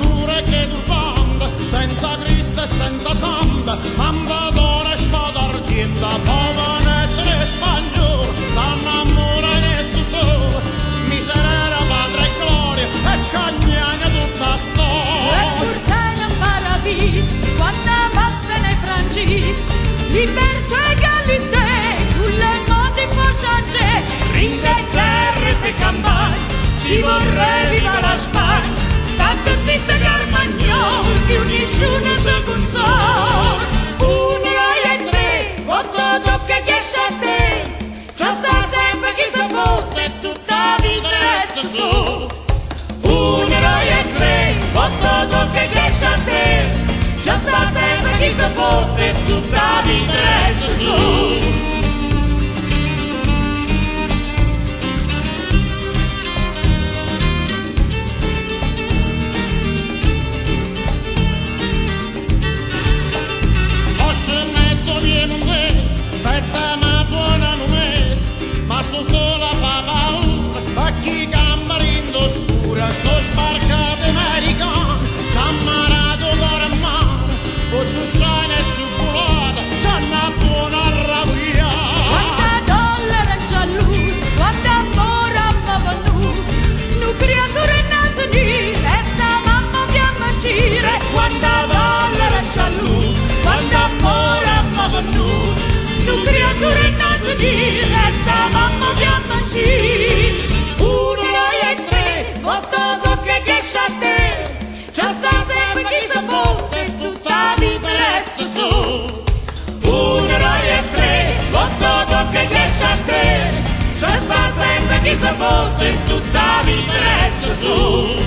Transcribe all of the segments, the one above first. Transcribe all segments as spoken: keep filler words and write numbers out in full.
dure che turbante, senza Cristo e senza santa, mamma d'oro e spada d'argento, povera e spagnolo, s'annamora in esto solo, miserere, padre e gloria, e cagnana tutta storia. E portare in paradiso, quando passa nei francesi, libertà e egalità, con le modi facciate, rinde terre per campare, ti vorrei viva la Spagna, state zitta Carmagnolo, più nessuno si console. Un eroe e tre, voto tocca che esce a te, c'è sta sempre chi si fotte e tutta la vita resta su. Un eroe e tre, voto tocca che esce a te, c'è sta sempre chi si fotte e tutta la vita resta su. Aspetta una buona un mese, ma sto solo a paura, a chi cammarindo scura, sto sbarcato americano, cammarato cuore a mare, o su shine e su culata, c'è una buona ravigliata. Quanta dollaro c'ha lui, quanta amore ha venuto, nu creatura è nato lì, e sta mamma fiamma gira. Quanta dollaro c'ha lui, quanta amore ha venuto, nu creatura è nato lì, e sta mamma fiamma gira. un eroe e tre, otto tocca che esce a te, c'è sta sempre chi si fotte e tutta la vita resta su. Un eroe e tre, otto tocca che esce a te, c'è sta sempre chi si fotte e tutta la vita resta su.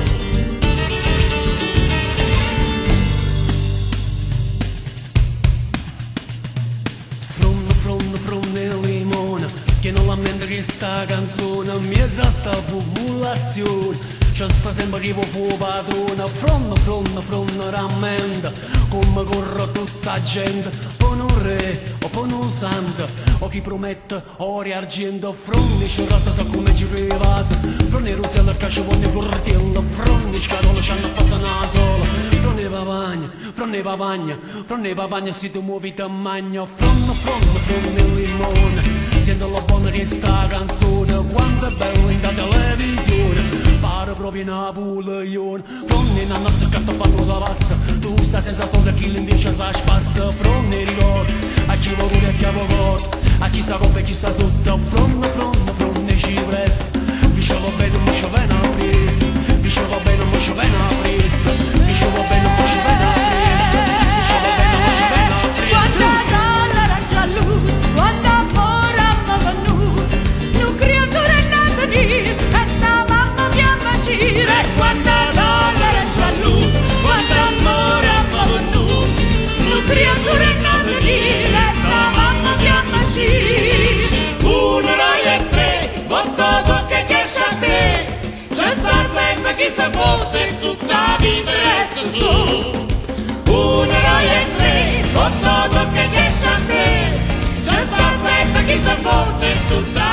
Che non la mente che sta canzone, mezza sta popolazione, c'è sta sempre che fu padrona, fronno, fronno, fronno, rammenta, come corre tutta la gente, con un re o con un santo, o chi promette oro e argento, fronni c'è rosa sa come ci rivasa, fronni rusella che ci vuole cortiello, fronni scatole ci hanno fatto una sola, fronni papagna, fronni papagna, fronni papagna si tu muovi te magna, fronno, fronno, fronno limone. Sento la buona di sta canzone, quanto è bella in da televisione, pare proprio una pulione. Fronni non si carta fanno sa passa, tu stai senza soldi e chi l'indice sa spassa. Fronni ricordo, a chi vuole e a chi vuole, a chi sta coppa e chi sta sotto. Fronni, fronni, fronni ci pressa, dice va bene, ma ci viene a presa, dice va bene, ma ci viene a presa, dice va bene, ma ci viene a presa, dice va bene, ma ci viene a presa. Quanta dollaro c'ha lui, quanta amore ha venuto, nu creatura è nato lì, e sta mamma fiamma gira. Quanta dollaro c'ha lui, quanto amore ha venuto, nu creatura è nato lì, e sta mamma fiamma gira. Un eroe e tre, otto tocca che esce a te, c'è sta sempre chi si fotte e tutta la vita resta su. Un eroe e tre, otto tocca che esce a te, c'è sta sempre chi si fotte e tutta